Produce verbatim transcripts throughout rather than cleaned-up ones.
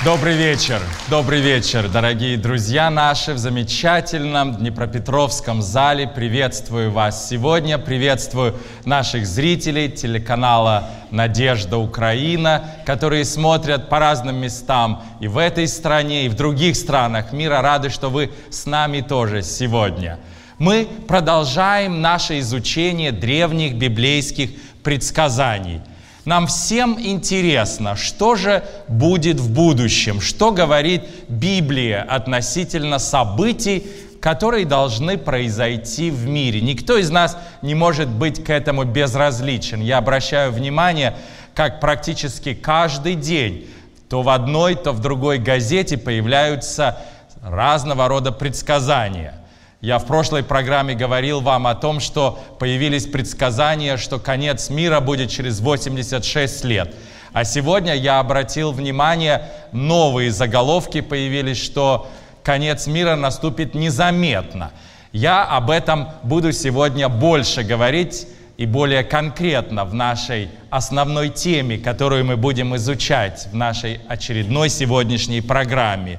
Добрый вечер, добрый вечер, дорогие друзья наши в замечательном Днепропетровском зале. Приветствую вас сегодня, приветствую наших зрителей телеканала «Надежда Украина», которые смотрят по разным местам и в этой стране, и в других странах мира. Рады, что вы с нами тоже сегодня. Мы продолжаем наше изучение древних библейских предсказаний. Нам всем интересно, что же будет в будущем, что говорит Библия относительно событий, которые должны произойти в мире. Никто из нас не может быть к этому безразличен. Я обращаю внимание, как практически каждый день то в одной, то в другой газете появляются разного рода предсказания. Я в прошлой программе говорил вам о том, что появились предсказания, что конец мира будет через восемьдесят шесть лет. А сегодня я обратил внимание, новые заголовки появились, что конец мира наступит незаметно. Я об этом буду сегодня больше говорить и более конкретно в нашей основной теме, которую мы будем изучать в нашей очередной сегодняшней программе.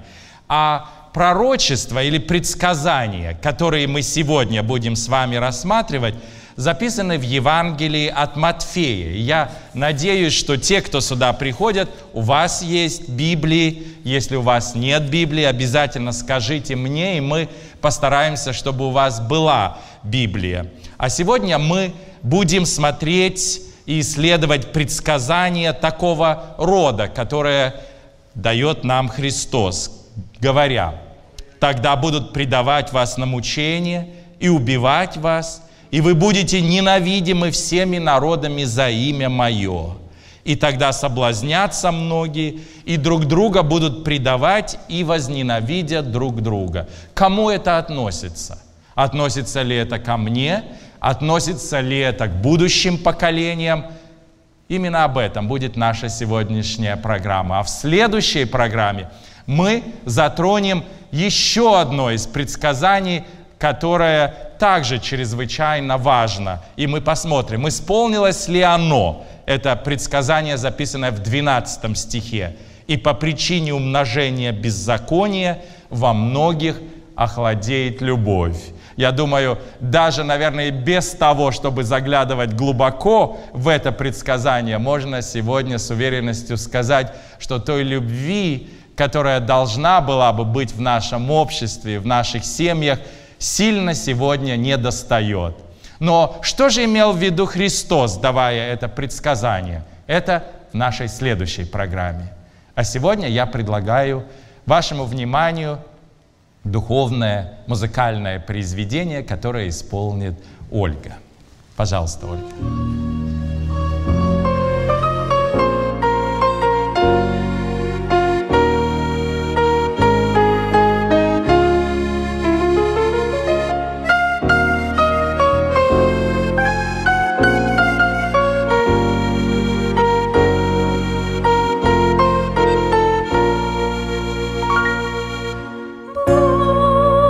А пророчества или предсказания, которые мы сегодня будем с вами рассматривать, записаны в Евангелии от Матфея. И я надеюсь, что те, кто сюда приходят, у вас есть Библии. Если у вас нет Библии, обязательно скажите мне, и мы постараемся, чтобы у вас была Библия. А сегодня мы будем смотреть и исследовать предсказания такого рода, которое дает нам Христос, говоря: «Тогда будут предавать вас на мучение и убивать вас, и вы будете ненавидимы всеми народами за имя Мое. И тогда соблазнятся многие, и друг друга будут предавать, и возненавидят друг друга». Кому это относится? Относится ли это ко мне? Относится ли это к будущим поколениям? Именно об этом будет наша сегодняшняя программа. А в следующей программе мы затронем еще одно из предсказаний, которое также чрезвычайно важно. И мы посмотрим, исполнилось ли оно. Это предсказание, записанное в двенадцатом стихе. «И по причине умножения беззакония во многих охладеет любовь». Я думаю, даже, наверное, без того, чтобы заглядывать глубоко в это предсказание, можно сегодня с уверенностью сказать, что той любви, которая должна была бы быть в нашем обществе, в наших семьях, сильно сегодня недостает. Но что же имел в виду Христос, давая это предсказание? Это в нашей следующей программе. А сегодня я предлагаю вашему вниманию духовное музыкальное произведение, которое исполнит Ольга. Пожалуйста, Ольга.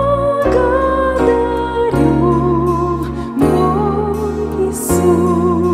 Благодарю, мой Иисус.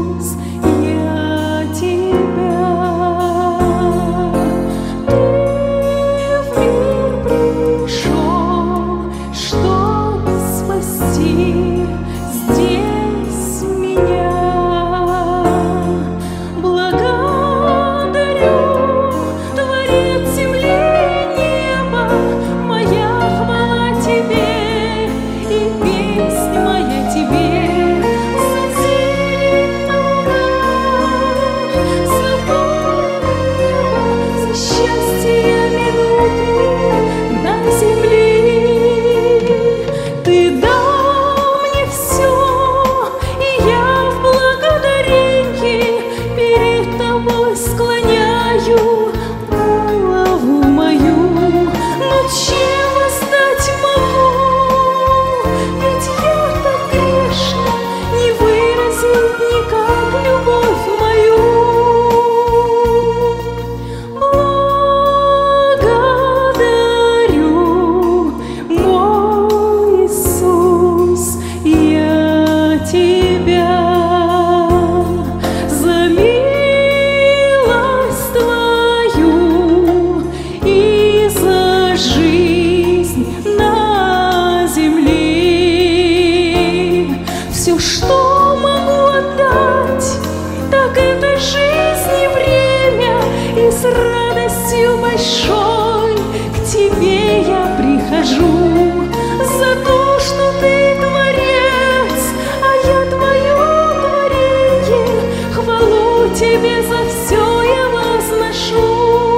большой, к тебе я прихожу за то, что ты творец, а я твое творение. Хвалу тебе за все я возношу.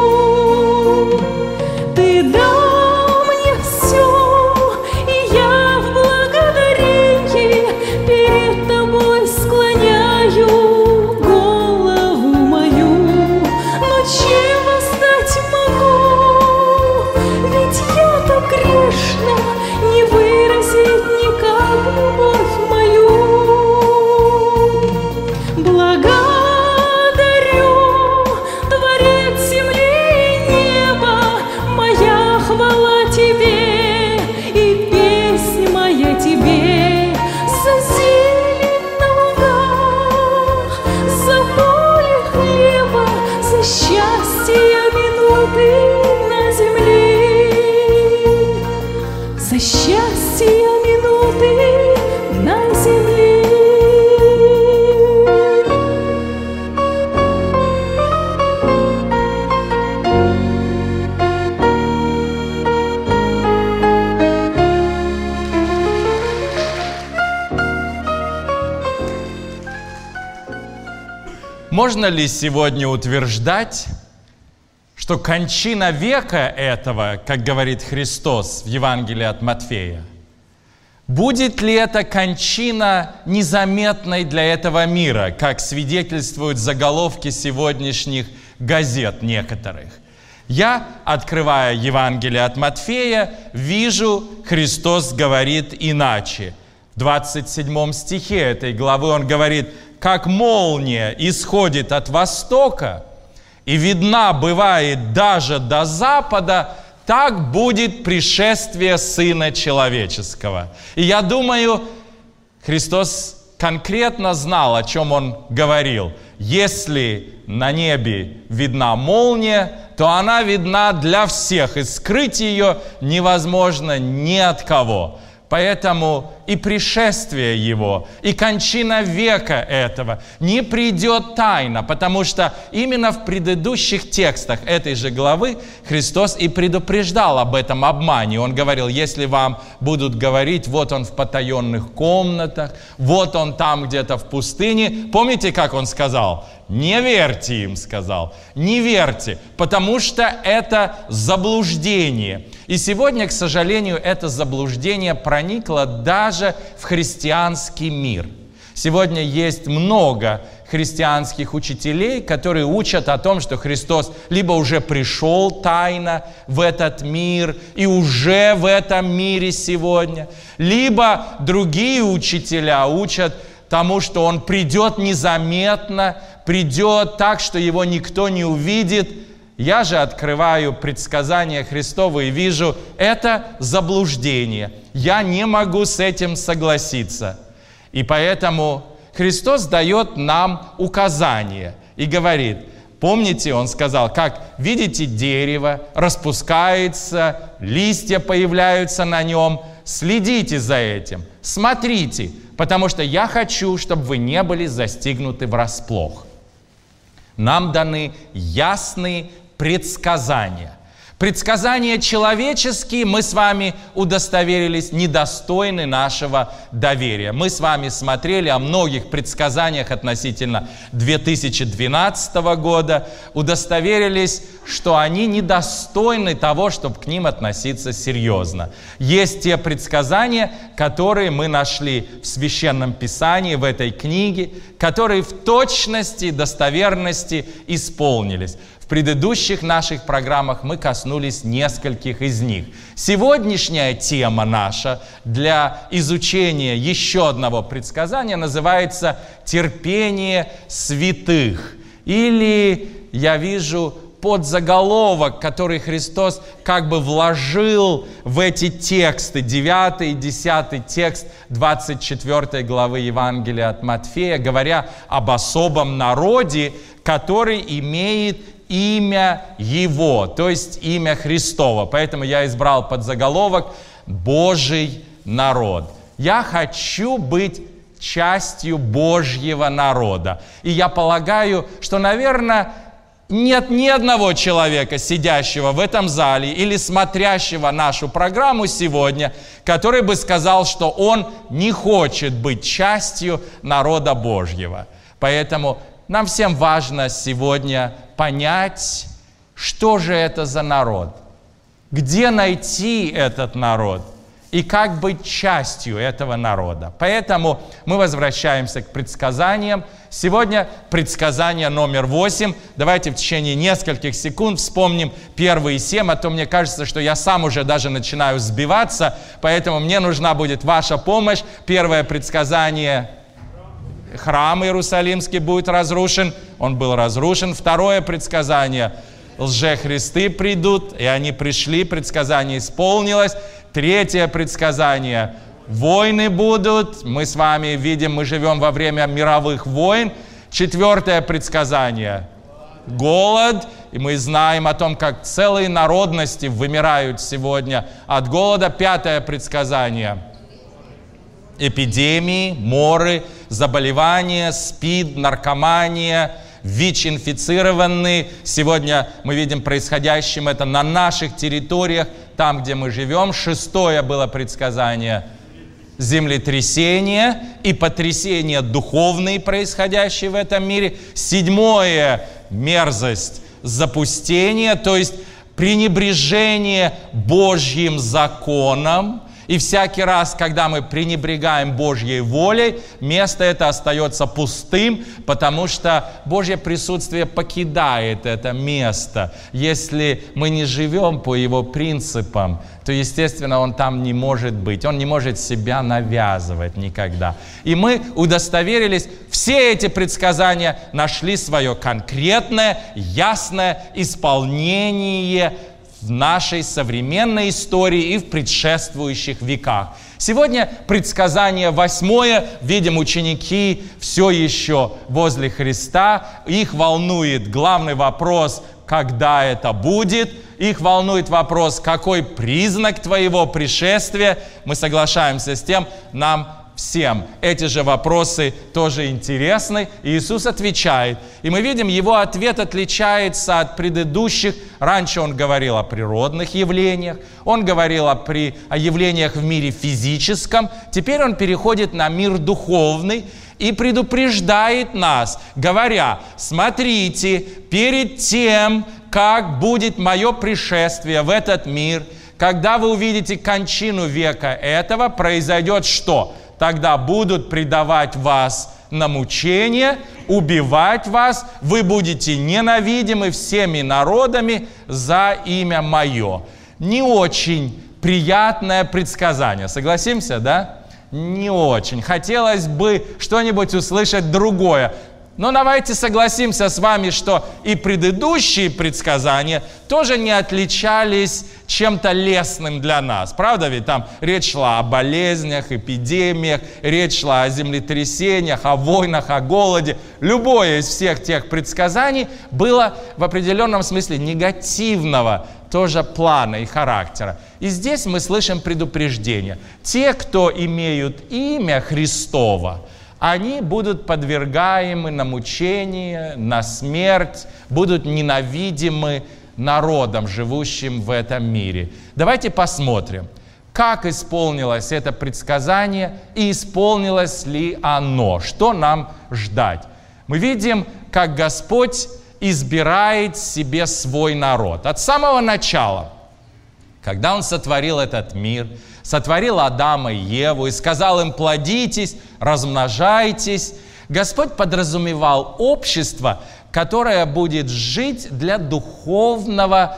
Ты дал мне все, и я в благодарении перед тобой склоняю голову мою. Но чем воздать могу? Ведь я так грешна, не выразить никак любовь мою. Благодарю, Творец земли и неба, моя хвала тебе и песня моя тебе. За зелень на лугах, за поле хлеба, за счастье минуты на земле, за счастье минуты на земле. Можно ли сегодня утверждать, что кончина века этого, как говорит Христос в Евангелии от Матфея, будет ли эта кончина незаметной для этого мира, как свидетельствуют заголовки сегодняшних газет некоторых? Я, открывая Евангелие от Матфея, вижу, Христос говорит иначе. В двадцать седьмом стихе этой главы Он говорит: «Как молния исходит от востока и видна бывает даже до запада, так будет пришествие Сына Человеческого». И я думаю, Христос конкретно знал, о чем Он говорил. Если на небе видна молния, то она видна для всех, и скрыть ее невозможно ни от кого. Поэтому и пришествие Его, и кончина века этого не придет тайно, потому что именно в предыдущих текстах этой же главы Христос и предупреждал об этом обмане. Он говорил: если вам будут говорить, вот Он в потаенных комнатах, вот Он там где-то в пустыне. Помните, как Он сказал? Не верьте им, сказал. Не верьте, потому что это заблуждение. И сегодня, к сожалению, это заблуждение проникло даже в христианский мир. Сегодня есть много христианских учителей, которые учат о том, что Христос либо уже пришел тайно в этот мир и уже в этом мире сегодня, либо другие учителя учат тому, что Он придет незаметно, придет так, что Его никто не увидит. Я же открываю предсказания Христовы и вижу, это заблуждение. Я не могу с этим согласиться. И поэтому Христос дает нам указание и говорит, помните, Он сказал, как видите дерево, распускается, листья появляются на нем, следите за этим, смотрите, потому что я хочу, чтобы вы не были застигнуты врасплох. Нам даны ясные предсказания. Предсказания человеческие, мы с вами удостоверились, недостойны нашего доверия. Мы с вами смотрели о многих предсказаниях относительно две тысячи двенадцатого года, удостоверились, что они недостойны того, чтобы к ним относиться серьезно. Есть те предсказания, которые мы нашли в Священном Писании, в этой книге, которые в точности и достоверности исполнились. В предыдущих наших программах мы коснулись нескольких из них. Сегодняшняя тема наша для изучения еще одного предсказания называется «Терпение святых». Или, я вижу, подзаголовок, который Христос как бы вложил в эти тексты, девятый и десятый текст двадцать четвёртой главы Евангелия от Матфея, говоря об особом народе, который имеет имя Его, то есть имя Христово. Поэтому я избрал подзаголовок «Божий народ». Я хочу быть частью Божьего народа. И я полагаю, что, наверное, нет ни одного человека, сидящего в этом зале или смотрящего нашу программу сегодня, который бы сказал, что он не хочет быть частью народа Божьего. Поэтому нам всем важно сегодня понять, что же это за народ, где найти этот народ и как быть частью этого народа. Поэтому мы возвращаемся к предсказаниям. Сегодня предсказание номер восемь. Давайте в течение нескольких секунд вспомним первые семь, а то мне кажется, что я сам уже даже начинаю сбиваться, поэтому мне нужна будет ваша помощь. Первое предсказание: храм Иерусалимский будет разрушен. Он был разрушен. Второе предсказание: лжехристы придут, и они пришли, предсказание исполнилось. Третье предсказание: войны будут. Мы с вами видим, мы живем во время мировых войн. Четвертое предсказание: голод. И мы знаем о том, как целые народности вымирают сегодня от голода. Пятое предсказание: эпидемии, моры, заболевания, СПИД, наркомания, ВИЧ-инфицированные. Сегодня мы видим происходящим это на наших территориях, там, где мы живем. Шестое было предсказание: землетрясения и потрясения духовные, происходящие в этом мире. Седьмое — мерзость, запустение, то есть пренебрежение Божьим законом. И всякий раз, когда мы пренебрегаем Божьей волей, место это остается пустым, потому что Божье присутствие покидает это место. Если мы не живем по Его принципам, то, естественно, Он там не может быть. Он не может себя навязывать никогда. И мы удостоверились, все эти предсказания нашли свое конкретное, ясное исполнение в нашей современной истории и в предшествующих веках. Сегодня предсказание восьмое. Видим, ученики все еще возле Христа. Их волнует главный вопрос: когда это будет? Их волнует вопрос: какой признак твоего пришествия? Мы соглашаемся с тем, нам всем эти же вопросы тоже интересны. И Иисус отвечает. И мы видим, Его ответ отличается от предыдущих. Раньше Он говорил о природных явлениях, Он говорил о, при, о явлениях в мире физическом. Теперь Он переходит на мир духовный и предупреждает нас, говоря: смотрите, перед тем, как будет мое пришествие в этот мир, когда вы увидите кончину века этого, произойдет что? Тогда будут предавать вас на мучение, убивать вас, вы будете ненавидимы всеми народами за имя Мое. Не очень приятное предсказание, согласимся, да? Не очень. Хотелось бы что-нибудь услышать другое. Но давайте согласимся с вами, что и предыдущие предсказания тоже не отличались чем-то лестным для нас. Правда ведь? Там речь шла о болезнях, эпидемиях, речь шла о землетрясениях, о войнах, о голоде. Любое из всех тех предсказаний было в определенном смысле негативного тоже плана и характера. И здесь мы слышим предупреждение. Те, кто имеют имя Христово, они будут подвергаемы на мучение, на смерть, будут ненавидимы народом, живущим в этом мире. Давайте посмотрим, как исполнилось это предсказание и исполнилось ли оно, что нам ждать. Мы видим, как Господь избирает себе свой народ. От самого начала, когда Он сотворил этот мир, сотворил Адама и Еву и сказал им: плодитесь, размножайтесь, Господь подразумевал общество, которое будет жить для духовного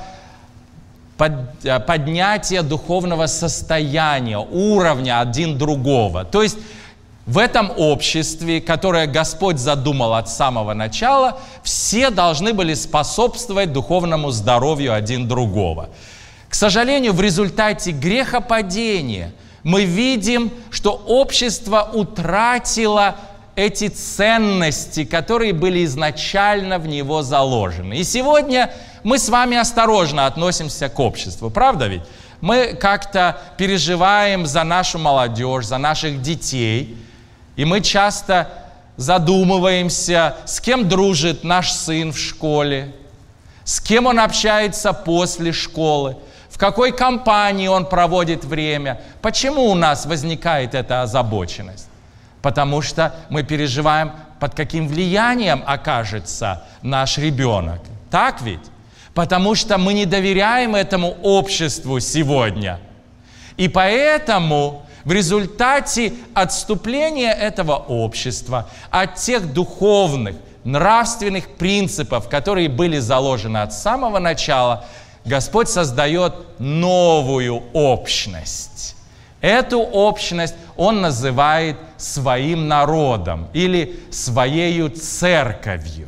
поднятия духовного состояния, уровня один другого. То есть в этом обществе, которое Господь задумал от самого начала, все должны были способствовать духовному здоровью один другого. К сожалению, в результате грехопадения мы видим, что общество утратило эти ценности, которые были изначально в него заложены. И сегодня мы с вами осторожно относимся к обществу, правда ведь? Мы как-то переживаем за нашу молодежь, за наших детей, и мы часто задумываемся, с кем дружит наш сын в школе, с кем он общается после школы, в какой компании он проводит время. Почему у нас возникает эта озабоченность? Потому что мы переживаем, под каким влиянием окажется наш ребенок. Так ведь? Потому что мы не доверяем этому обществу сегодня. И поэтому в результате отступления этого общества от тех духовных, нравственных принципов, которые были заложены от самого начала, Господь создает новую общность. Эту общность Он называет своим народом или своею церковью.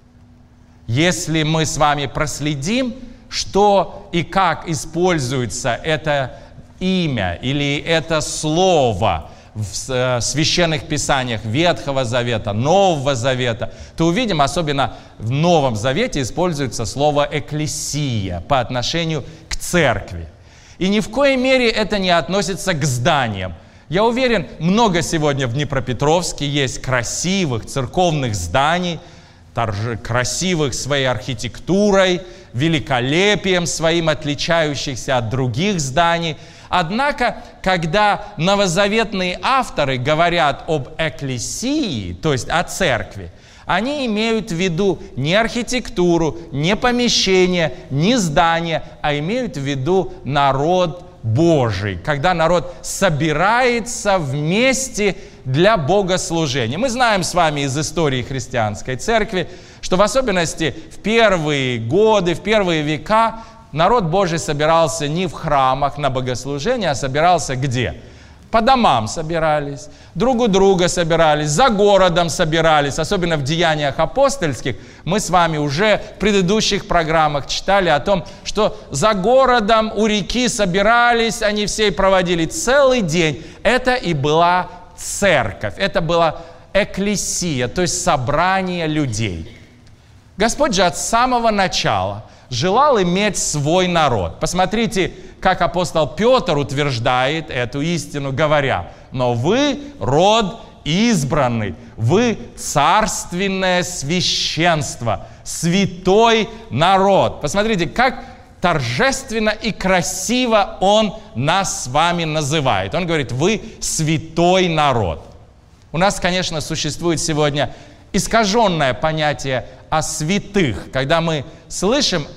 Если мы с вами проследим, что и как используется это имя или это слово в священных писаниях Ветхого Завета, Нового Завета, то увидим, особенно в Новом Завете используется слово «экклесия» по отношению к церкви. И ни в коей мере это не относится к зданиям. Я уверен, много сегодня в Днепропетровске есть красивых церковных зданий, красивых своей архитектурой, великолепием своим, отличающихся от других зданий. Однако, когда новозаветные авторы говорят об экклесии, то есть о церкви, они имеют в виду не архитектуру, не помещение, не здание, а имеют в виду народ Божий, когда народ собирается вместе для богослужения. Мы знаем с вами из истории христианской церкви, что в особенности в первые годы, в первые века народ Божий собирался не в храмах на богослужение, а собирался где? По домам собирались, друг у друга собирались, за городом собирались. Особенно в Деяниях апостольских мы с вами уже в предыдущих программах читали о том, что за городом у реки собирались, они все проводили целый день. Это и была церковь, это была экклесия, то есть собрание людей. Господь же от самого начала желал иметь свой народ. Посмотрите, как апостол Петр утверждает эту истину, говоря: «Но вы род избранный, вы царственное священство, святой народ». Посмотрите, как торжественно и красиво Он нас с вами называет. Он говорит: вы святой народ. У нас, конечно, существует сегодня искаженное понятие о святых. Когда мы слышим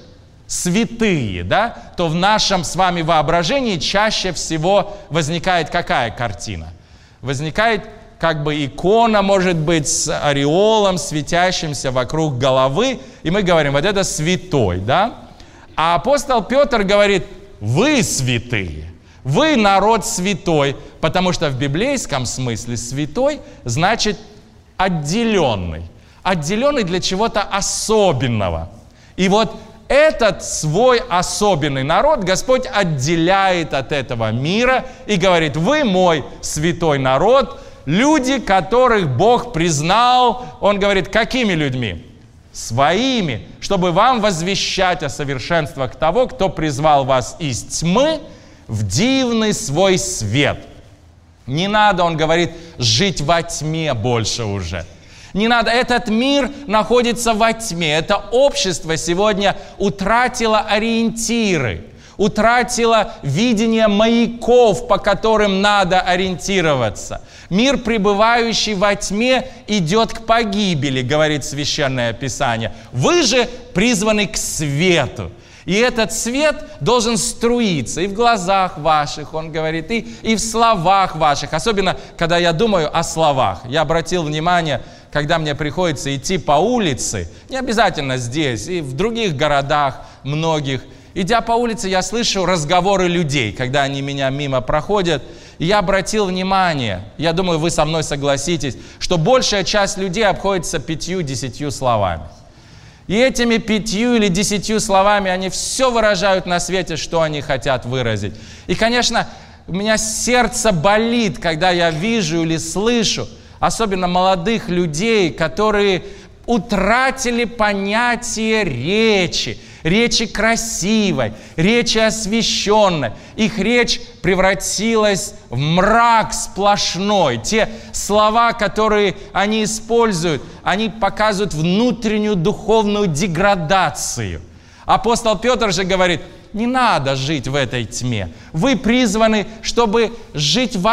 святые, да, то в нашем с вами воображении чаще всего возникает какая картина? Возникает как бы икона, может быть, с ореолом, светящимся вокруг головы, и мы говорим: вот это святой, да? А апостол Петр говорит: вы святые, вы народ святой, потому что в библейском смысле святой значит отделенный, отделенный для чего-то особенного. И вот этот свой особенный народ Господь отделяет от этого мира и говорит: вы мой святой народ, люди, которых Бог признал. Он говорит: какими людьми? Своими, чтобы вам возвещать о совершенствах того, кто призвал вас из тьмы в дивный свой свет. Не надо, он говорит, жить во тьме больше уже. Не надо, этот мир находится во тьме. Это общество сегодня утратило ориентиры, утратило видение маяков, по которым надо ориентироваться. Мир, пребывающий во тьме, идет к погибели, говорит Священное Писание. Вы же призваны к свету. И этот свет должен струиться и в глазах ваших, он говорит, и, и в словах ваших. Особенно, когда я думаю о словах. Я обратил внимание, когда мне приходится идти по улице, не обязательно здесь, и в других городах многих, идя по улице, я слышу разговоры людей, когда они меня мимо проходят. И я обратил внимание, я думаю, вы со мной согласитесь, что большая часть людей обходится пятью-десятью словами. И этими пятью или десятью словами они все выражают на свете, что они хотят выразить. И, конечно, у меня сердце болит, когда я вижу или слышу, особенно молодых людей, которые утратили понятие речи, речи красивой, речи освященной. Их речь превратилась в мрак сплошной. Те слова, которые они используют, они показывают внутреннюю духовную деградацию. Апостол Петр же говорит, не надо жить в этой тьме. Вы призваны, чтобы жить во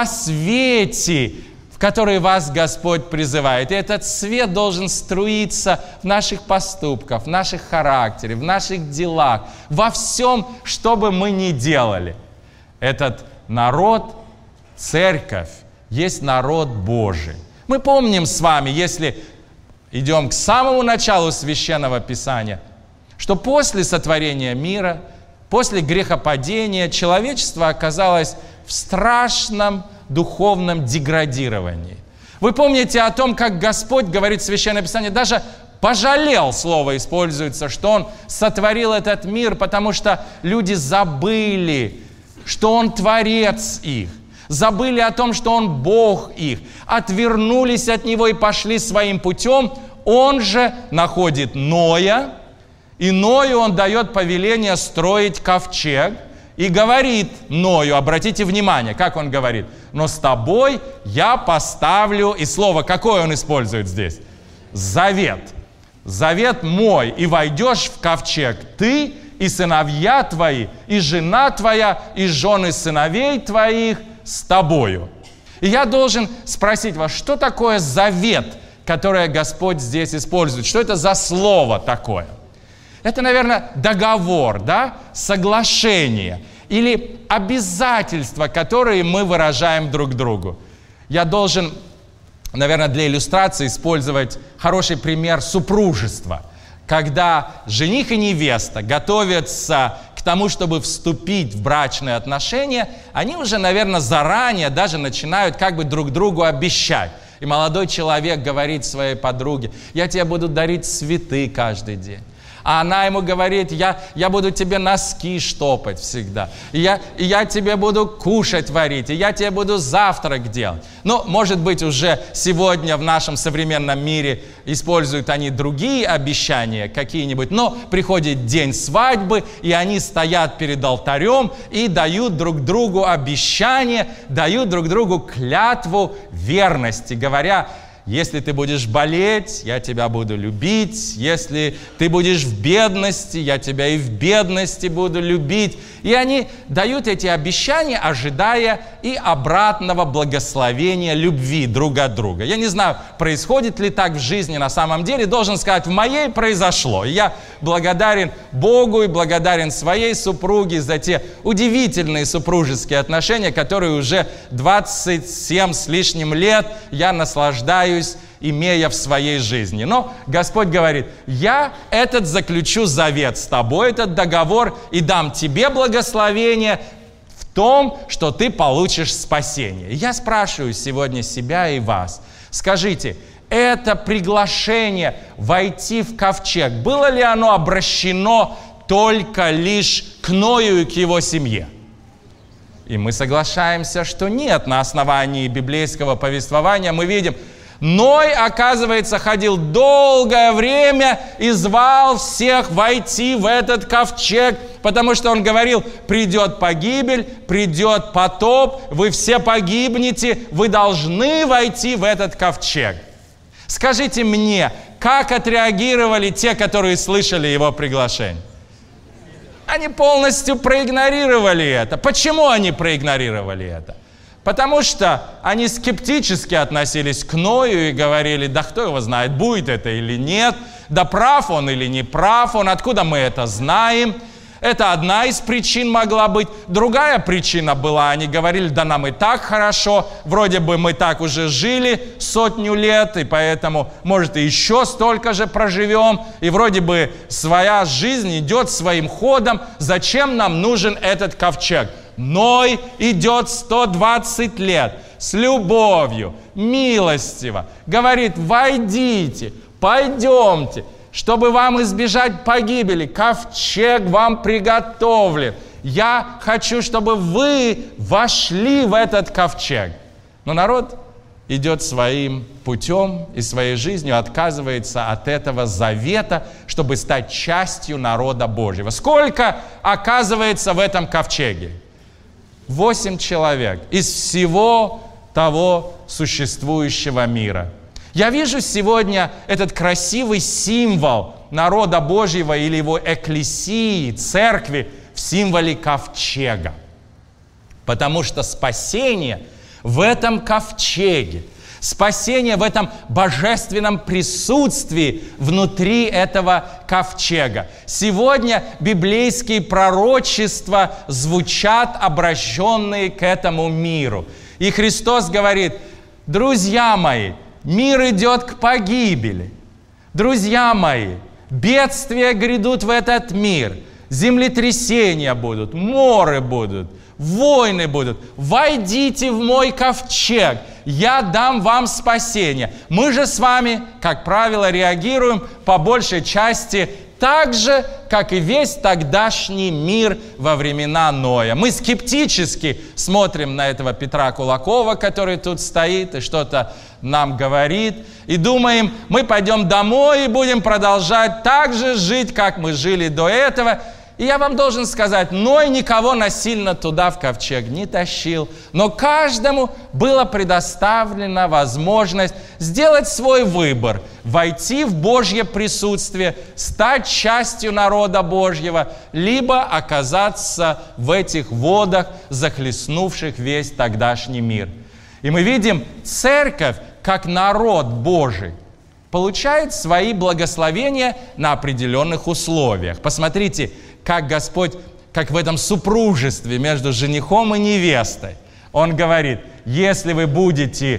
свете, в который вас Господь призывает. И этот свет должен струиться в наших поступках, в наших характере, в наших делах, во всем, что бы мы ни делали. Этот народ, церковь, есть народ Божий. Мы помним с вами, если идем к самому началу Священного Писания, что после сотворения мира, после грехопадения, человечество оказалось в страшном духовном деградировании. Вы помните о том, как Господь, говорит Священное Писание, даже пожалел, слово используется, что Он сотворил этот мир, потому что люди забыли, что Он Творец их, забыли о том, что Он Бог их, отвернулись от Него и пошли своим путем. Он же находит Ноя, и Ною Он дает повеление строить ковчег, и говорит Ною, обратите внимание, как Он говорит, но с тобой я поставлю, и слово какое Он использует здесь? Завет. Завет мой, и войдешь в ковчег ты, и сыновья твои, и жена твоя, и жены сыновей твоих с тобою. И я должен спросить вас, что такое завет, которое Господь здесь использует? Что это за слово такое? Это, наверное, договор, да? Соглашение или обязательства, которые мы выражаем друг другу. Я должен, наверное, для иллюстрации использовать хороший пример супружества. Когда жених и невеста готовятся к тому, чтобы вступить в брачные отношения, они уже, наверное, заранее даже начинают как бы друг другу обещать. И молодой человек говорит своей подруге, я тебе буду дарить цветы каждый день. А она ему говорит, я, я буду тебе носки штопать всегда. И я, и я тебе буду кушать варить. И я тебе буду завтрак делать. Ну, может быть, уже сегодня в нашем современном мире используют они другие обещания какие-нибудь. Но приходит день свадьбы, и они стоят перед алтарем и дают друг другу обещания, дают друг другу клятву верности, говоря, если ты будешь болеть, я тебя буду любить. Если ты будешь в бедности, я тебя и в бедности буду любить. И они дают эти обещания, ожидая и обратного благословения любви друг от друга. Я не знаю, происходит ли так в жизни на самом деле. Должен сказать, в моей произошло. И я благодарен Богу и благодарен своей супруге за те удивительные супружеские отношения, которые уже двадцать семь с лишним лет я наслаждаюсь, имея в своей жизни. Но Господь говорит, я этот заключу завет с тобой, этот договор, и дам тебе благословение в том, что ты получишь спасение. Я спрашиваю сегодня себя и вас, скажите, это приглашение войти в ковчег, было ли оно обращено только лишь к Ною и к его семье? И мы соглашаемся, что нет. На основании библейского повествования мы видим, Ной, оказывается, ходил долгое время и звал всех войти в этот ковчег, потому что он говорил, придет погибель, придет потоп, вы все погибнете, вы должны войти в этот ковчег. Скажите мне, как отреагировали те, которые слышали его приглашение? Они полностью проигнорировали это. Почему они проигнорировали это? Потому что они скептически относились к Ною и говорили, да кто его знает, будет это или нет, да прав он или не прав он, откуда мы это знаем. Это одна из причин могла быть. Другая причина была, они говорили, да нам и так хорошо, вроде бы мы так уже жили сотню лет, и поэтому, может, и еще столько же проживем, и вроде бы своя жизнь идет своим ходом, зачем нам нужен этот ковчег? Ной идет сто двадцать лет с любовью, милостиво, говорит, войдите, пойдемте, чтобы вам избежать погибели, ковчег вам приготовлен. Я хочу, чтобы вы вошли в этот ковчег. Но народ идет своим путем и своей жизнью отказывается от этого завета, чтобы стать частью народа Божьего. Сколько оказывается в этом ковчеге? Восемь человек из всего того существующего мира. Я вижу сегодня этот красивый символ народа Божьего или его экклесии, церкви, в символе ковчега. Потому что спасение в этом ковчеге, спасение в этом божественном присутствии внутри этого ковчега. Сегодня библейские пророчества звучат, обращенные к этому миру. И Христос говорит: друзья мои, мир идет к погибели. Друзья мои, бедствия грядут в этот мир, землетрясения будут, моры будут, войны будут. Войдите в мой ковчег, я дам вам спасение. Мы же с вами, как правило, реагируем по большей части так же, как и весь тогдашний мир во времена Ноя. Мы скептически смотрим на этого Петра Кулакова, который тут стоит и что-то нам говорит, и думаем, мы пойдем домой и будем продолжать так же жить, как мы жили до этого. И я вам должен сказать, Ной никого насильно туда в ковчег не тащил, но каждому была предоставлена возможность сделать свой выбор, войти в Божье присутствие, стать частью народа Божьего, либо оказаться в этих водах, захлестнувших весь тогдашний мир. И мы видим, церковь, как народ Божий, получает свои благословения на определенных условиях. Посмотрите, как Господь, как в этом супружестве между женихом и невестой. Он говорит: если вы будете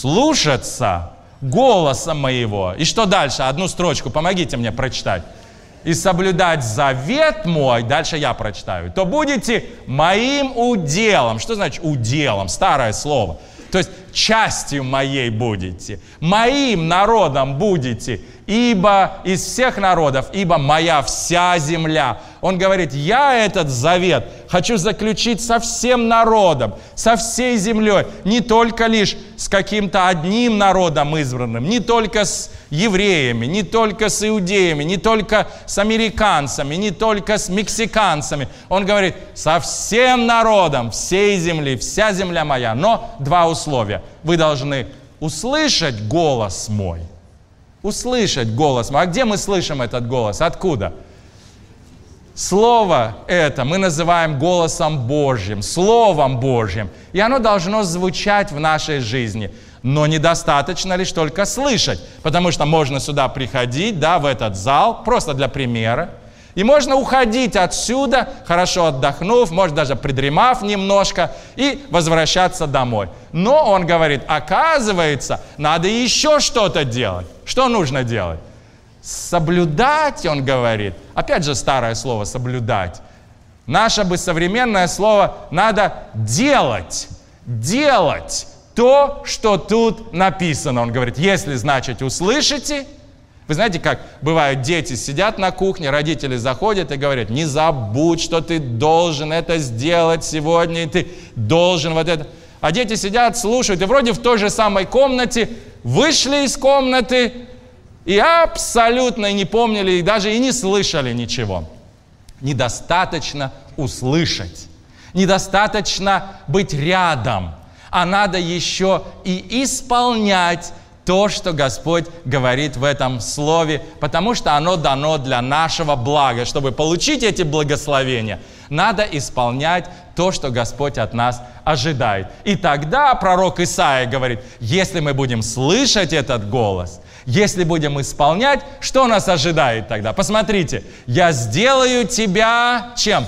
слушаться голоса моего, и что дальше? Одну строчку, помогите мне прочитать. И соблюдать завет мой, дальше я прочитаю, то будете моим уделом. Что значит уделом? Старое слово. То есть частью моей будете, моим народом будете, ибо из всех народов, ибо моя вся земля. Он говорит: я этот завет хочу заключить со всем народом, со всей землей, не только лишь с каким-то одним народом избранным, не только с евреями, не только с иудеями, не только с американцами, не только с мексиканцами. Он говорит: со всем народом всей земли, вся земля моя. Но два условия. Вы должны услышать голос мой. Услышать голос мой. А где мы слышим этот голос? Откуда? Слово это мы называем голосом Божьим, Словом Божьим. И оно должно звучать в нашей жизни. Но недостаточно лишь только слышать, потому что можно сюда приходить, да, в этот зал, просто для примера, и можно уходить отсюда, хорошо отдохнув, может даже придремав немножко, и возвращаться домой. Но он говорит, оказывается, надо еще что-то делать. Что нужно делать? Соблюдать, он говорит. Опять же старое слово «соблюдать». Наше бы современное слово надо делать. Делать то, что тут написано. Он говорит, если, значит, услышите. Вы знаете, как бывают дети сидят на кухне, родители заходят и говорят, не забудь, что ты должен это сделать сегодня, и ты должен вот это. А дети сидят, слушают, и вроде в той же самой комнате вышли из комнаты и абсолютно не помнили, и даже и не слышали ничего. Недостаточно услышать, недостаточно быть рядом, а надо еще и исполнять то, что Господь говорит в этом слове, потому что оно дано для нашего блага. Чтобы получить эти благословения, надо исполнять то, что Господь от нас ожидает. И тогда пророк Исаия говорит, если мы будем слышать этот голос, если будем исполнять, что нас ожидает тогда? Посмотрите, я сделаю тебя чем?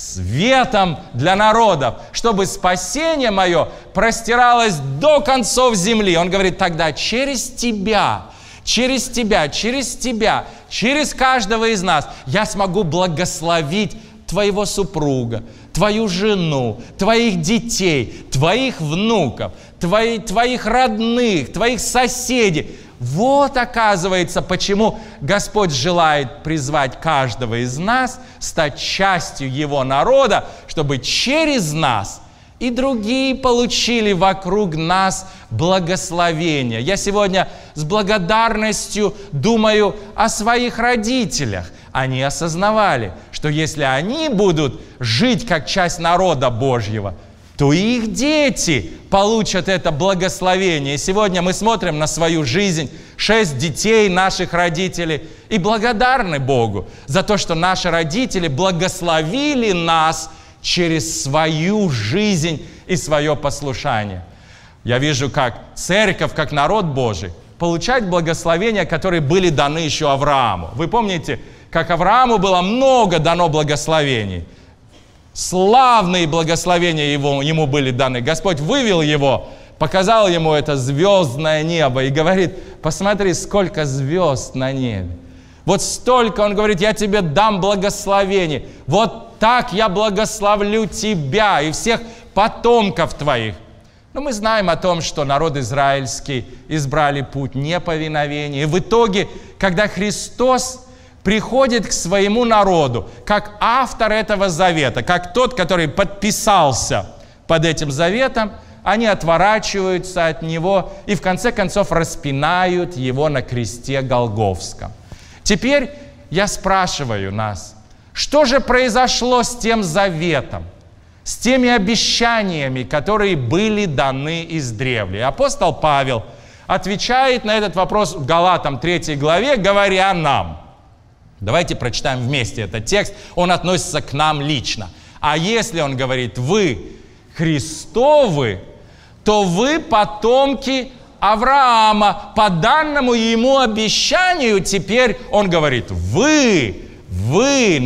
Светом для народов, чтобы спасение мое простиралось до концов земли. Он говорит, тогда через тебя, через тебя, через тебя, через каждого из нас я смогу благословить твоего супруга, твою жену, твоих детей, твоих внуков, твои, твоих родных, твоих соседей. Вот, оказывается, почему Господь желает призвать каждого из нас стать частью Его народа, чтобы через нас и другие получили вокруг нас благословение. Я сегодня с благодарностью думаю о своих родителях. Они осознавали, что если они будут жить как часть народа Божьего, то и их дети получат это благословение. И сегодня мы смотрим на свою жизнь, шесть детей наших родителей, и благодарны Богу за то, что наши родители благословили нас через свою жизнь и свое послушание. Я вижу, как церковь, как народ Божий получает благословения, которые были даны еще Аврааму. Вы помните, как Аврааму было много дано благословений. Славные благословения его, ему были даны. Господь вывел его, показал ему это звездное небо и говорит: посмотри, сколько звезд на небе. Вот столько, он говорит, я тебе дам благословений. Вот так я благословлю тебя и всех потомков твоих. Но мы знаем о том, что народ израильский избрали путь неповиновения. И в итоге, когда Христос приходит к своему народу, как автор этого завета, как тот, который подписался под этим заветом, они отворачиваются от него и в конце концов распинают его на кресте Голгофском. Теперь я спрашиваю нас, что же произошло с тем заветом, с теми обещаниями, которые были даны издревле? Апостол Павел отвечает на этот вопрос в Галатам третьей главе, говоря нам. Давайте прочитаем вместе этот текст, он относится к нам лично. А если он говорит, вы Христовы, то вы потомки Авраама. По данному ему обещанию теперь он говорит, вы, вы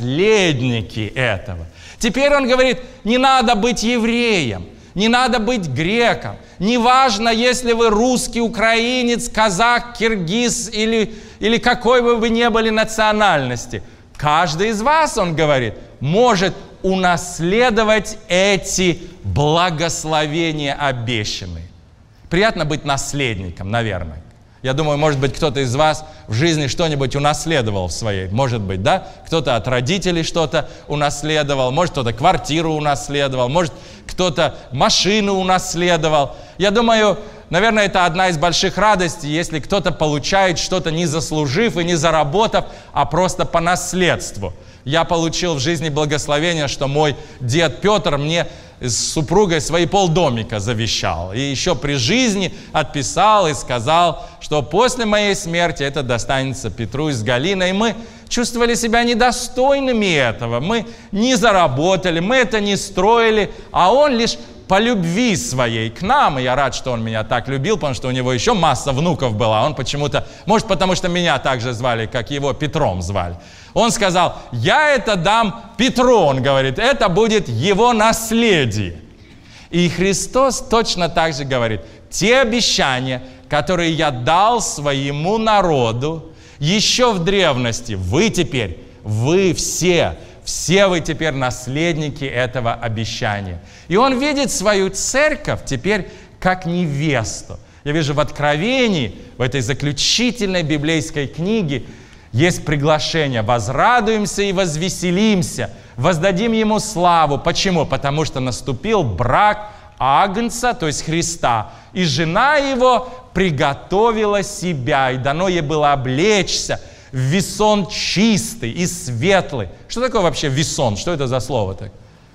наследники этого. Теперь он говорит, не надо быть евреем, не надо быть греком. Неважно, если вы русский, украинец, казах, киргиз или, или какой бы вы ни были национальности. Каждый из вас, он говорит, может унаследовать эти благословения обещанные. Приятно быть наследником, наверное. Я думаю, может быть, кто-то из вас в жизни что-нибудь унаследовал в своей. Может быть, да? Кто-то от родителей что-то унаследовал, может, кто-то квартиру унаследовал, может, кто-то машину унаследовал. Я думаю, наверное, это одна из больших радостей, если кто-то получает что-то не заслужив и не заработав, а просто по наследству. Я получил в жизни благословение, что мой дед Петр мне с супругой свои полдомика завещал. И еще при жизни отписал и сказал, что после моей смерти это достанется Петру с Галиной. И мы чувствовали себя недостойными этого. Мы не заработали, мы это не строили, а он лишь по любви своей к нам, и я рад, что он меня так любил, потому что у него еще масса внуков была. Он почему-то, может, потому что меня так же звали, как его Петром звали. Он сказал, я это дам Петру, он говорит, это будет его наследие. И Христос точно так же говорит, те обещания, которые я дал своему народу еще в древности, вы теперь, вы все, все вы теперь наследники этого обещания. И он видит свою церковь теперь как невесту. Я вижу в Откровении, в этой заключительной библейской книге, есть приглашение. Возрадуемся и возвеселимся, воздадим Ему славу. Почему? Потому что наступил брак Агнца, то есть Христа, и жена Его приготовила себя, и дано ей было облечься в весон чистый и светлый. Что такое вообще весон? Что это за слово так?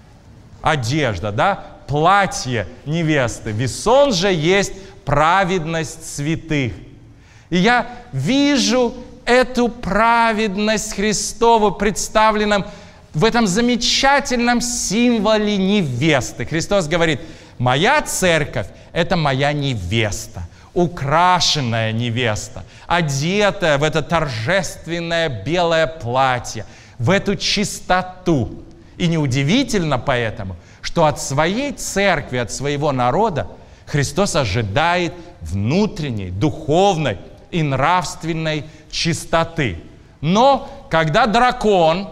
Одежда, да? Платье невесты. Весон же есть праведность святых. И я вижу эту праведность Христову представленном в этом замечательном символе невесты. Христос говорит, моя церковь – это моя невеста, украшенная невеста, одетая в это торжественное белое платье, в эту чистоту. И неудивительно поэтому, что от своей церкви, от своего народа Христос ожидает внутренней, духовной и нравственной чистоты. Но когда дракон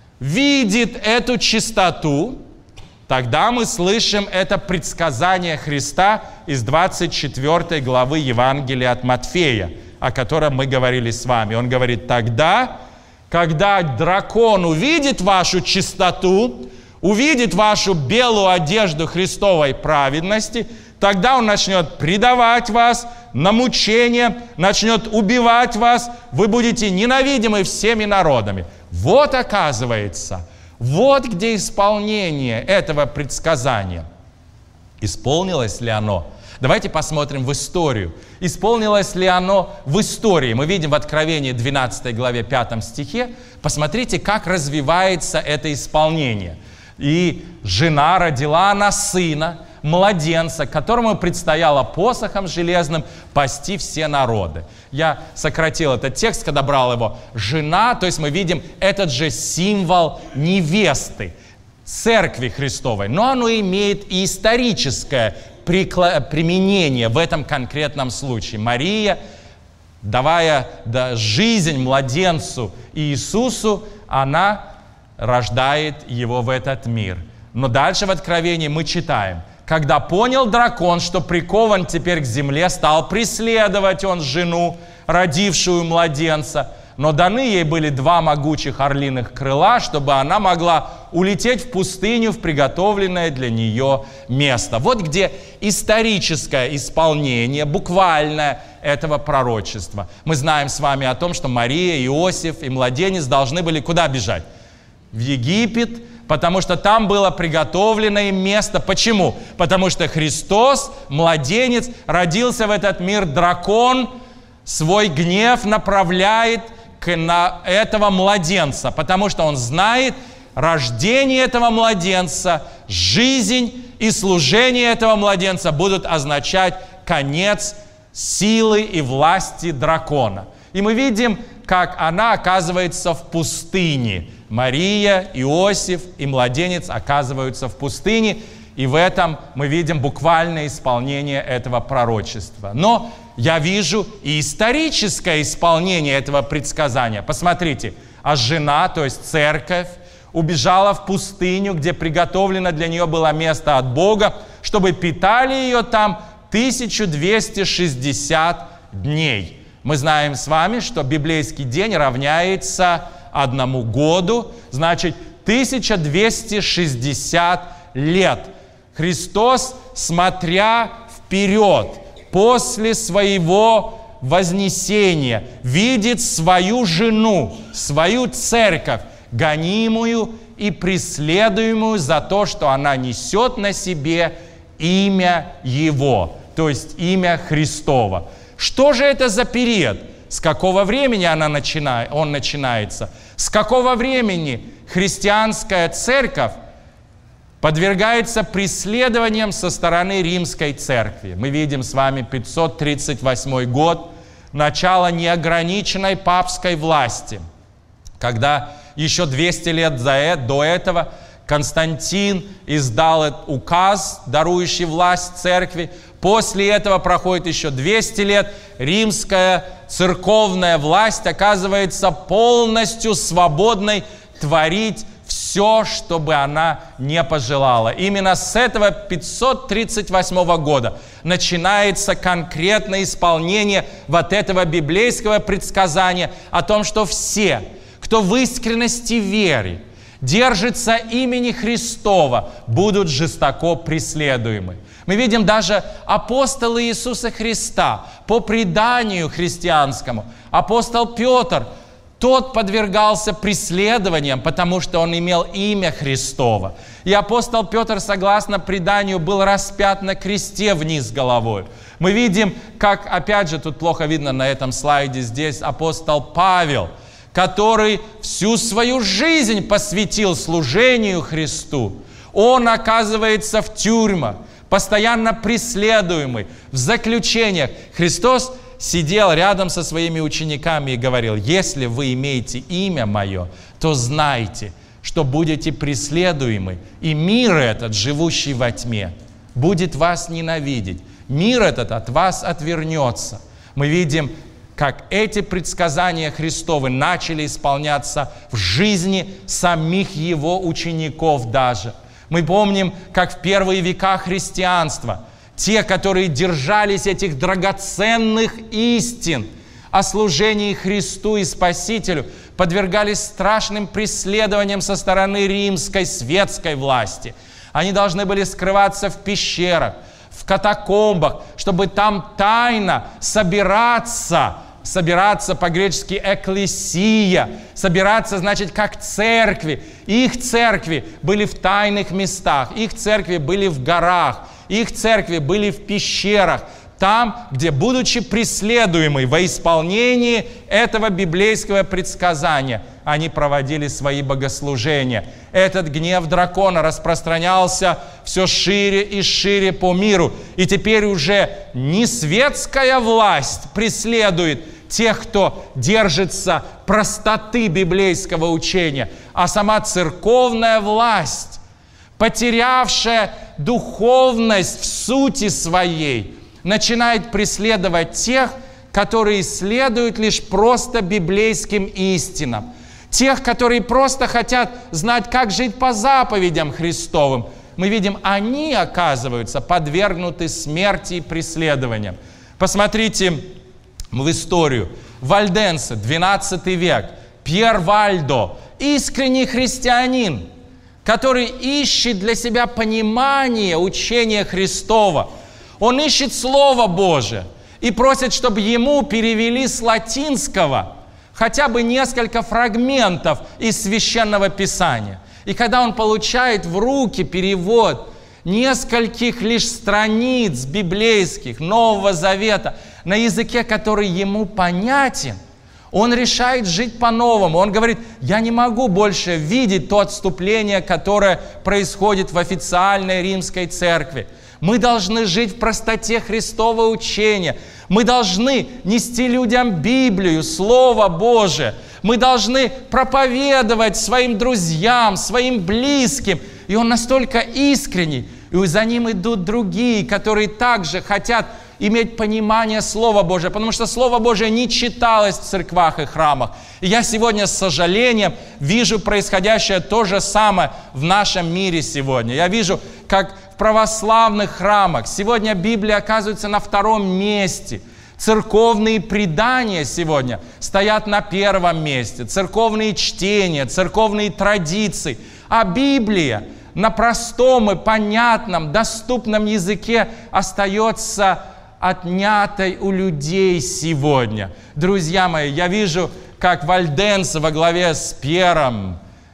видит эту чистоту, тогда мы слышим это предсказание Христа из двадцать четвёртой главы Евангелия от Матфея, о котором мы говорили с вами. Он говорит, тогда, когда дракон увидит вашу чистоту, увидит вашу белую одежду Христовой праведности, тогда он начнет предавать вас на мучение, начнет убивать вас, вы будете ненавидимы всеми народами. Вот оказывается, вот где исполнение этого предсказания. Исполнилось ли оно? Давайте посмотрим в историю. Исполнилось ли оно в истории? Мы видим в Откровении двенадцатой главе пятом стихе. Посмотрите, как развивается это исполнение. «И жена родила она сына, младенца, которому предстояло посохом железным пасти все народы». Я сократил этот текст, когда брал его. Жена, то есть мы видим этот же символ невесты, Церкви Христовой. Но оно имеет и историческое применение в этом конкретном случае. Мария, давая жизнь младенцу Иисусу, она рождает его в этот мир. Но дальше в Откровении мы читаем: «Когда понял дракон, что прикован теперь к земле, стал преследовать он жену, родившую младенца. Но даны ей были два могучих орлиных крыла, чтобы она могла улететь в пустыню, в приготовленное для нее место». Вот где историческое исполнение, буквальное, этого пророчества. Мы знаем с вами о том, что Мария, Иосиф и младенец должны были куда бежать? В Египет, потому что там было приготовлено им место. Почему? Потому что Христос, младенец, родился в этот мир. Дракон свой гнев направляет на этого младенца, потому что он знает, рождение этого младенца, жизнь и служение этого младенца будут означать конец силы и власти дракона. И мы видим, как она оказывается в пустыне. Мария, Иосиф и младенец оказываются в пустыне, и в этом мы видим буквальное исполнение этого пророчества. Но я вижу и историческое исполнение этого предсказания. Посмотрите, а жена, то есть церковь, убежала в пустыню, где приготовлено для нее было место от Бога, чтобы питали ее там тысячу двести шестьдесят дней. Мы знаем с вами, что библейский день равняется одному году, значит, тысяча двести шестьдесят лет. Христос, смотря вперед, после своего вознесения, видит свою жену, свою церковь, гонимую и преследуемую за то, что она несет на себе имя Его, то есть имя Христово. Что же это за период? С какого времени она начинает, он начинается? С какого времени христианская церковь подвергается преследованиям со стороны римской церкви? Мы видим с вами пятьсот тридцать восьмой год, начало неограниченной папской власти, когда еще двести лет до этого Константин издал указ, дарующий власть церкви. После этого проходит еще двести лет. Римская церковная власть оказывается полностью свободной творить все, что бы она не пожелала. Именно с этого пятьсот тридцать восьмого года начинается конкретное исполнение вот этого библейского предсказания о том, что все, кто в искренности веры держится имени Христова, будут жестоко преследуемы. Мы видим даже апостолы Иисуса Христа, по преданию христианскому, апостол Петр, тот подвергался преследованиям, потому что он имел имя Христово. И апостол Петр, согласно преданию, был распят на кресте вниз головой. Мы видим, как, опять же, тут плохо видно на этом слайде, здесь апостол Павел, который всю свою жизнь посвятил служению Христу. Он оказывается в тюрьмах, постоянно преследуемый, в заключениях. Христос сидел рядом со своими учениками и говорил: если вы имеете имя Мое, то знайте, что будете преследуемы, и мир этот, живущий во тьме, будет вас ненавидеть. Мир этот от вас отвернется. Мы видим, как эти предсказания Христовы начали исполняться в жизни самих Его учеников даже. Мы помним, как в первые века христианства те, которые держались этих драгоценных истин о служении Христу и Спасителю, подвергались страшным преследованиям со стороны римской светской власти. Они должны были скрываться в пещерах, в катакомбах, чтобы там тайно собираться собираться по-гречески «экклесия». Собираться значит как церкви. Их церкви были в тайных местах, их церкви были в горах, их церкви были в пещерах. Там, где, будучи преследуемы во исполнении этого библейского предсказания, они проводили свои богослужения. Этот гнев дракона распространялся все шире и шире по миру. И теперь уже не светская власть преследует тех, кто держится простоты библейского учения, а сама церковная власть, потерявшая духовность в сути своей, начинает преследовать тех, которые следуют лишь просто библейским истинам. Тех, которые просто хотят знать, как жить по заповедям Христовым. Мы видим, они оказываются подвергнуты смерти и преследованиям. Посмотрите в историю. Вальденсе, двенадцатый век. Пьер Вальдо, искренний христианин, который ищет для себя понимание учения Христова. Он ищет Слово Божие и просит, чтобы ему перевели с латинского хотя бы несколько фрагментов из Священного Писания. И когда он получает в руки перевод нескольких лишь страниц библейских, Нового Завета, на языке, который ему понятен, он решает жить по-новому. Он говорит: я не могу больше видеть то отступление, которое происходит в официальной римской церкви. Мы должны жить в простоте Христова учения. Мы должны нести людям Библию, Слово Божие. Мы должны проповедовать своим друзьям, своим близким. И он настолько искренний. И за ним идут другие, которые также хотят иметь понимание Слова Божия, потому что Слово Божие не читалось в церквах и храмах. И я сегодня с сожалением вижу происходящее то же самое в нашем мире сегодня. Я вижу, как в православных храмах сегодня Библия оказывается на втором месте. Церковные предания сегодня стоят на первом месте. Церковные чтения, церковные традиции. А Библия на простом и понятном, доступном языке остается отнятой у людей сегодня. Друзья мои, я вижу, как вальденцы во главе с Пьером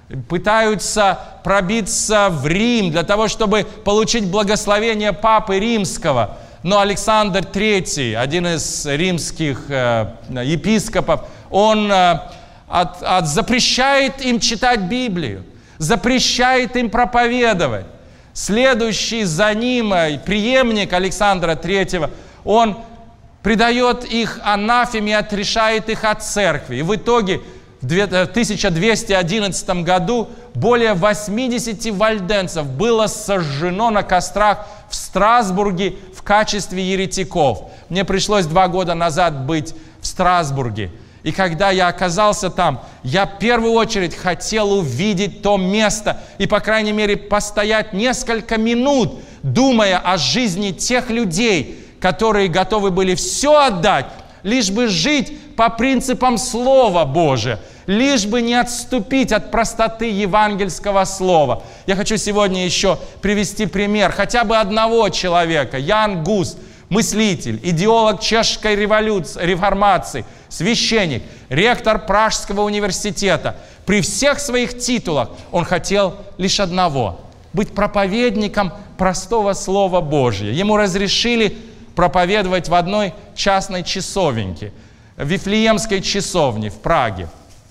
пытаются пробиться в Рим для того, чтобы получить благословение Папы Римского. Но Александр Третий, один из римских э, епископов, он э, от, от, запрещает им читать Библию, запрещает им проповедовать. Следующий за ним э, преемник Александра Третьего, он предает их анафеме и отрешает их от церкви. И в итоге в тысяча двести одиннадцатом году более восьмидесяти вальденцев было сожжено на кострах в Страсбурге в качестве еретиков. Мне пришлось два года назад быть в Страсбурге. И когда я оказался там, я в первую очередь хотел увидеть то место и, по крайней мере, постоять несколько минут, думая о жизни тех людей, которые готовы были все отдать, лишь бы жить по принципам Слова Божия, лишь бы не отступить от простоты евангельского слова. Я хочу сегодня еще привести пример хотя бы одного человека. Ян Гус, мыслитель, идеолог чешской революции, реформации, священник, ректор Пражского университета. При всех своих титулах он хотел лишь одного – быть проповедником простого Слова Божия. Ему разрешили проповедовать в одной частной часовеньке, в Вифлеемской часовне в Праге.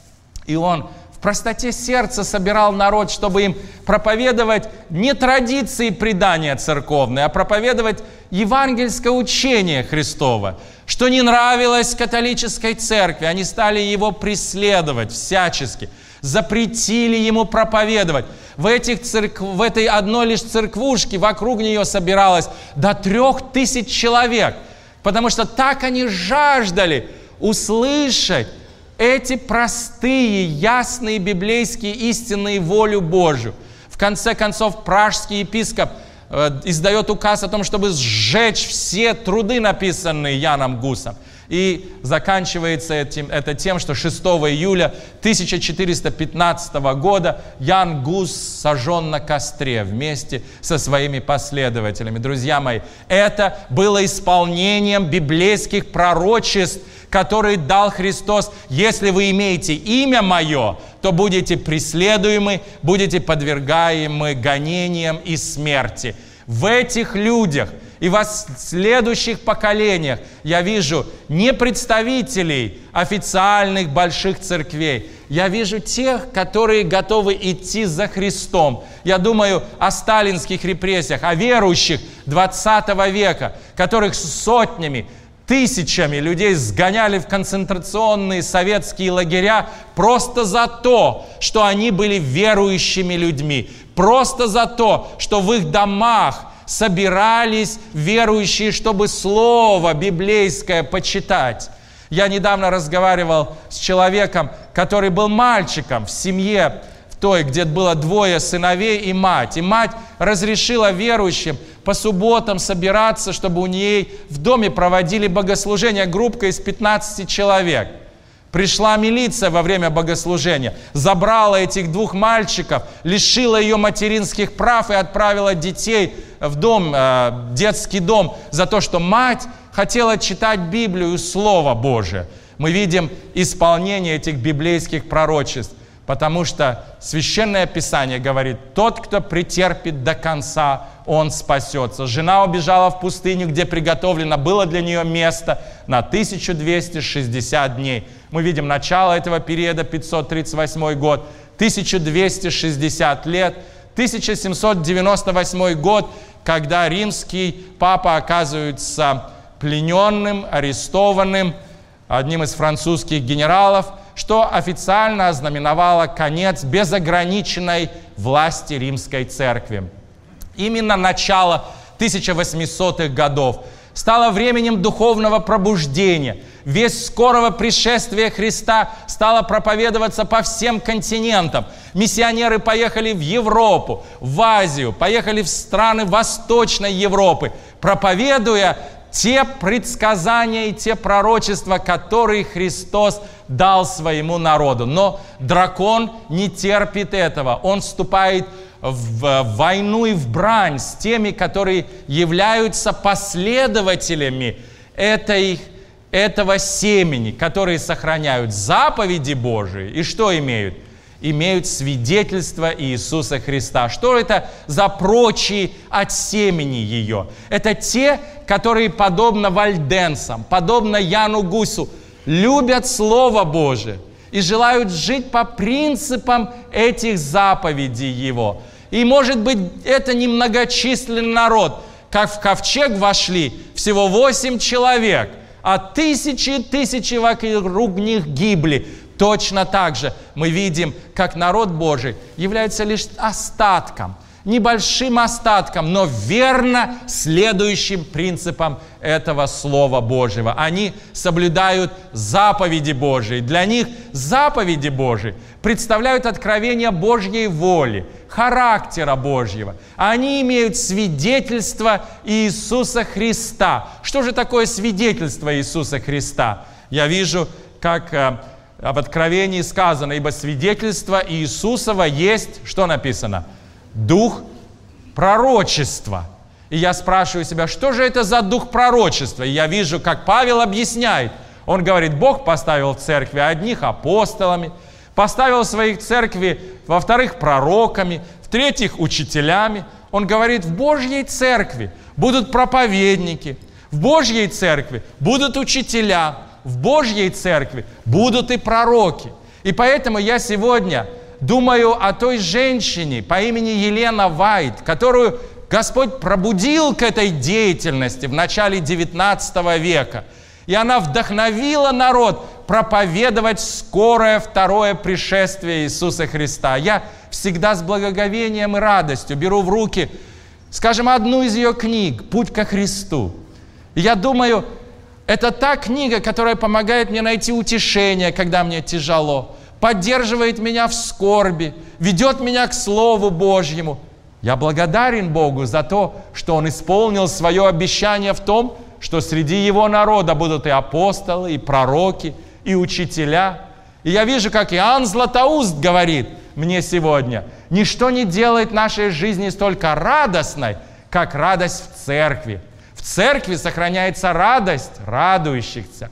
И он в простоте сердца собирал народ, чтобы им проповедовать не традиции предания церковные, а проповедовать евангельское учение Христово. Что не нравилось католической церкви, они стали его преследовать всячески, запретили ему проповедовать. В, этих церкв... в этой одной лишь церквушке вокруг нее собиралось до трех тысяч человек, потому что так они жаждали услышать эти простые, ясные библейские истинные волю Божию. В конце концов, пражский епископ э, издает указ о том, чтобы сжечь все труды, написанные Яном Гусом. И заканчивается этим, это тем, что шестого июля тысяча четыреста пятнадцатого года Ян Гус сожжен на костре вместе со своими последователями. Друзья мои, это было исполнением библейских пророчеств, которые дал Христос. Если вы имеете имя Мое, то будете преследуемы, будете подвергаемы гонениям и смерти. В этих людях и в следующих поколениях я вижу не представителей официальных больших церквей. Я вижу тех, которые готовы идти за Христом. Я думаю о сталинских репрессиях, о верующих двадцатого века, которых сотнями, тысячами людей сгоняли в концентрационные советские лагеря просто за то, что они были верующими людьми, просто за то, что в их домах собирались верующие, чтобы слово библейское почитать. Я недавно разговаривал с человеком, который был мальчиком в семье, в той, где было двое сыновей и мать. И мать разрешила верующим по субботам собираться, чтобы у ней в доме проводили богослужение, группка из пятнадцати человек. Пришла милиция во время богослужения, забрала этих двух мальчиков, лишила ее материнских прав и отправила детей в дом, э, детский дом за то, что мать хотела читать Библию и Слово Божие. Мы видим исполнение этих библейских пророчеств, потому что Священное Писание говорит: тот, кто претерпит до конца, он спасется. Жена убежала в пустыню, где приготовлено было для нее место на тысячу двести шестьдесят дней. Мы видим начало этого периода, пятьсот тридцать восьмой год, тысяча двести шестьдесят лет, тысяча семьсот девяносто восьмой год, когда римский папа оказывается плененным, арестованным одним из французских генералов, что официально ознаменовало конец безограниченной власти Римской Церкви. Именно начало тысяча восьмисотых годов стало временем духовного пробуждения. Весть скорого пришествия Христа стала проповедоваться по всем континентам. Миссионеры поехали в Европу, в Азию, поехали в страны Восточной Европы, проповедуя те предсказания и те пророчества, которые Христос дал своему народу. Но дракон не терпит этого. Он вступает в войну и в брань с теми, которые являются последователями этой, этого семени, которые сохраняют заповеди Божии. И что имеют? Имеют свидетельство Иисуса Христа. Что это за прочие от семени ее? Это те, которые, подобно вальденцам, подобно Яну Гусу, любят Слово Божие и желают жить по принципам этих заповедей Его. И, может быть, это немногочисленный народ. Как в ковчег вошли всего восемь человек, а тысячи и тысячи вокруг них гибли. Точно так же мы видим, как народ Божий является лишь остатком, небольшим остатком, но верно следующим принципам этого Слова Божьего. Они соблюдают заповеди Божьи. Для них заповеди Божьи представляют откровение Божьей воли, характера Божьего. Они имеют свидетельство Иисуса Христа. Что же такое свидетельство Иисуса Христа? Я вижу, как э, об откровении сказано: ибо свидетельство Иисусова есть, что написано? Дух пророчества. И я спрашиваю себя, что же это за дух пророчества? И я вижу, как Павел объясняет. Он говорит: Бог поставил в церкви одних апостолами, поставил в своих церкви, во-вторых, пророками, в-третьих, учителями. Он говорит, в Божьей церкви будут проповедники, в Божьей церкви будут учителя, в Божьей церкви будут и пророки. И поэтому я сегодня думаю о той женщине по имени Елена Вайт, которую Господь пробудил к этой деятельности в начале девятнадцатого века. И она вдохновила народ проповедовать скорое второе пришествие Иисуса Христа. Я всегда с благоговением и радостью беру в руки, скажем, одну из ее книг «Путь ко Христу». И я думаю, это та книга, которая помогает мне найти утешение, когда мне тяжело, поддерживает меня в скорби, ведет меня к Слову Божьему. Я благодарен Богу за то, что Он исполнил свое обещание в том, что среди Его народа будут и апостолы, и пророки, и учителя. И я вижу, как Иоанн Златоуст говорит мне сегодня: ничто не делает нашей жизни столько радостной, как радость в церкви. В церкви сохраняется радость радующихся. В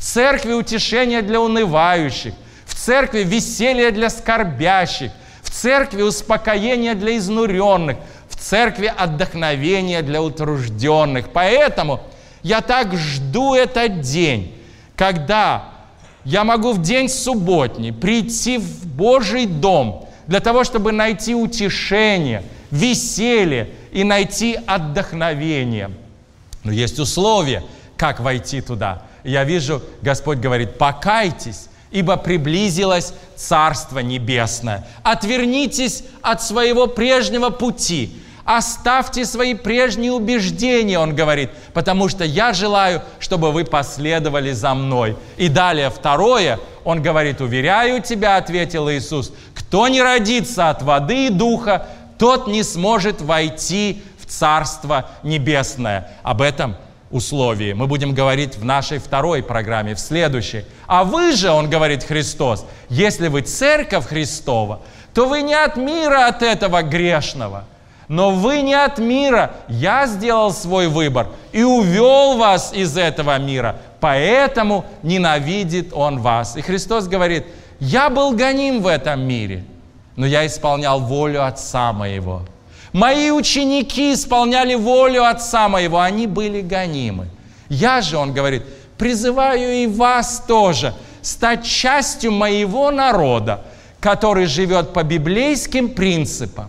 церкви утешение для унывающих, в церкви веселье для скорбящих, в церкви успокоение для изнуренных, в церкви отдохновение для утружденных. Поэтому я так жду этот день, когда я могу в день субботний прийти в Божий дом для того, чтобы найти утешение, веселье и найти отдохновение. Но есть условия, как войти туда. Я вижу, Господь говорит: покайтесь, ибо приблизилось Царство Небесное. Отвернитесь от своего прежнего пути. Оставьте свои прежние убеждения, Он говорит, потому что я желаю, чтобы вы последовали за мной. И далее второе, Он говорит: уверяю тебя, ответил Иисус, кто не родится от воды и духа, тот не сможет войти в Царство Небесное. Об этом условии мы будем говорить в нашей второй программе, в следующей. А вы же, Он говорит, Христос, если вы церковь Христова, то вы не от мира, от этого грешного. Но вы не от мира. Я сделал свой выбор и увел вас из этого мира. Поэтому ненавидит Он вас. И Христос говорит: я был гоним в этом мире, но я исполнял волю Отца Моего. Мои ученики исполняли волю Отца Моего, они были гонимы. Я же, Он говорит, призываю и вас тоже стать частью Моего народа, который живет по библейским принципам,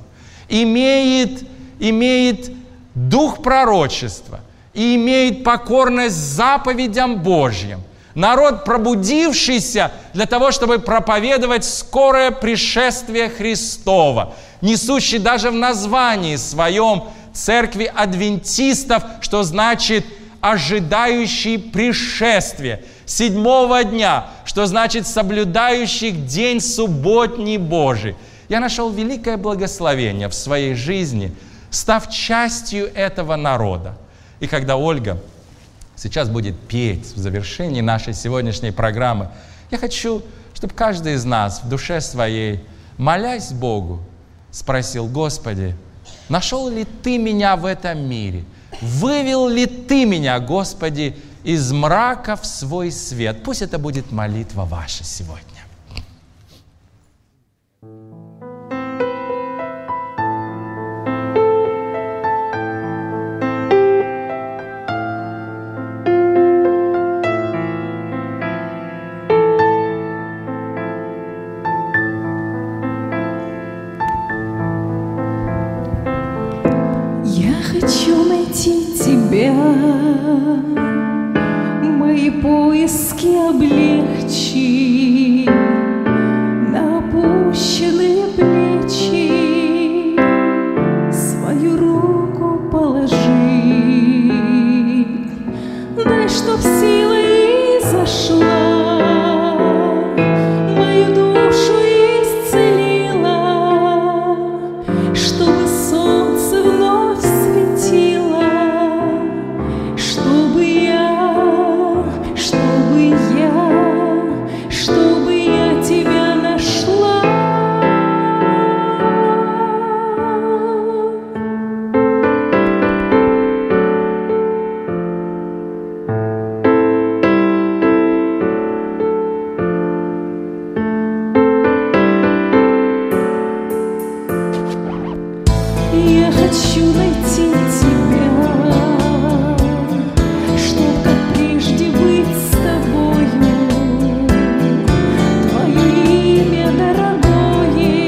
имеет, имеет дух пророчества и имеет покорность заповедям Божьим. Народ, пробудившийся для того, чтобы проповедовать скорое пришествие Христова, несущий даже в названии своем церкви адвентистов, что значит ожидающий пришествие седьмого дня, что значит соблюдающих день субботний Божий. Я нашел великое благословение в своей жизни, став частью этого народа. И когда Ольга сейчас будет петь в завершении нашей сегодняшней программы, я хочу, чтобы каждый из нас в душе своей, молясь Богу, спросил: Господи, нашел ли Ты меня в этом мире? Вывел ли Ты меня, Господи, из мрака в свой свет? Пусть это будет молитва ваша сегодня. Мои поиски облегчи, на опущенные плечи свою руку положи. Дай, чтоб сила изошла, мою душу исцелила, чтобы солнце вновь светило, чтобы я, чтобы я, чтобы я тебя нашла. Я хочу найти тебя, чтоб как прежде быть с тобою. Твое имя дорогое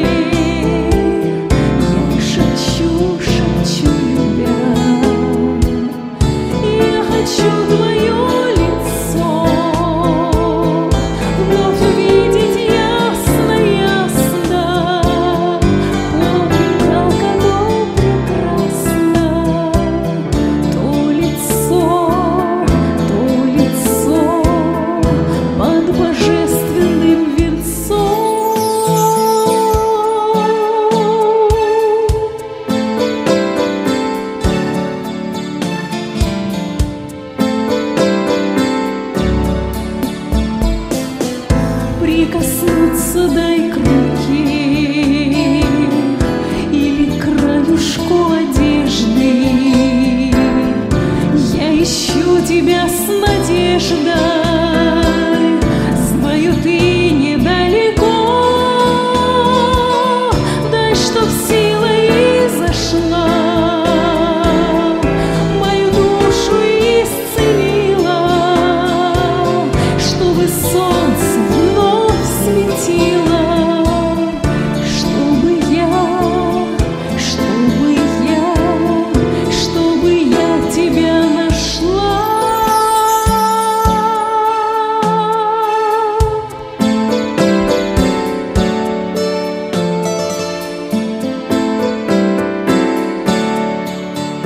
я шепчу, шепчу любя. Я хочу твое лицо вновь увидеть ясно, ясно. Помню, как оно прекрасно.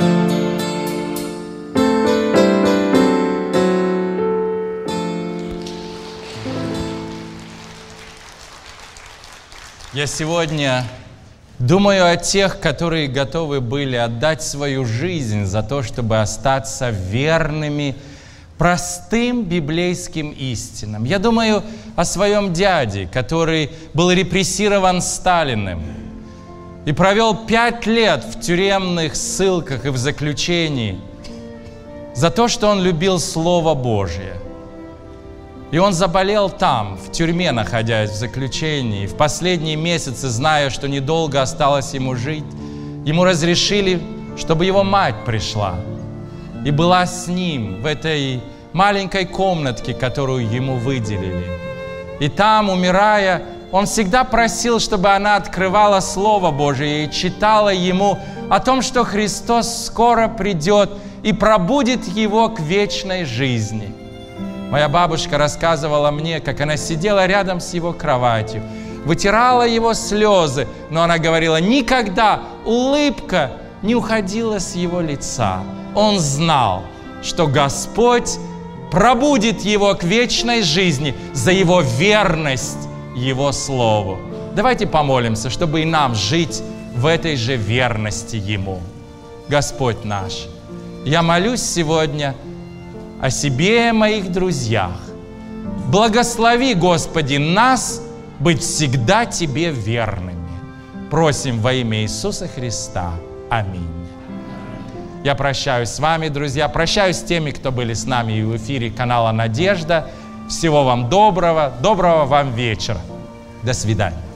Я сегодня думаю о тех, которые готовы были отдать свою жизнь за то, чтобы остаться верными простым библейским истинам. Я думаю о своем дяде, который был репрессирован Сталиным и провел пять лет в тюремных ссылках и в заключении за то, что он любил Слово Божье. И он заболел там, в тюрьме, находясь в заключении. И в последние месяцы, зная, что недолго осталось ему жить, ему разрешили, чтобы его мать пришла и была с ним в этой маленькой комнатке, которую ему выделили. И там, умирая, он всегда просил, чтобы она открывала Слово Божие и читала ему о том, что Христос скоро придет и пробудит его к вечной жизни. Моя бабушка рассказывала мне, как она сидела рядом с его кроватью, вытирала его слезы, но она говорила, никогда улыбка не уходила с его лица. Он знал, что Господь пробудит его к вечной жизни за его верность Его Слову. Давайте помолимся, чтобы и нам жить в этой же верности Ему. Господь наш, я молюсь сегодня о себе и о моих друзьях. Благослови, Господи, нас быть всегда Тебе верными. Просим во имя Иисуса Христа. Аминь. Я прощаюсь с вами, друзья, прощаюсь с теми, кто были с нами и в эфире канала «Надежда». Всего вам доброго, доброго вам вечера. До свидания.